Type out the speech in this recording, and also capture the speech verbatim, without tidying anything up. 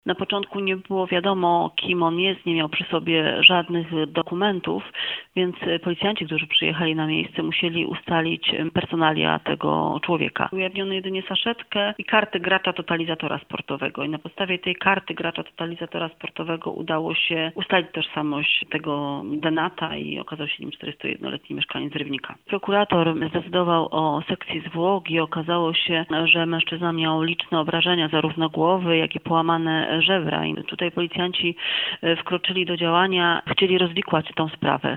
Na początku nie było wiadomo, kim on jest, nie miał przy sobie żadnych dokumentów, więc policjanci, którzy przyjechali na miejsce, musieli ustalić personalia tego człowieka. Ujawniono jedynie saszetkę i kartę gracza totalizatora sportowego i na podstawie tej karty gracza totalizatora sportowego udało się ustalić tożsamość tego denata i okazał się nim czterdziestojednoletni mieszkaniec Rybnika. Prokurator zdecydował o sekcji zwłok i okazało się, że mężczyzna miał liczne obrażenia zarówno głowy, jak i połamane żebra. I tutaj policjanci wkroczyli do działania, chcieli rozwikłać tą sprawę.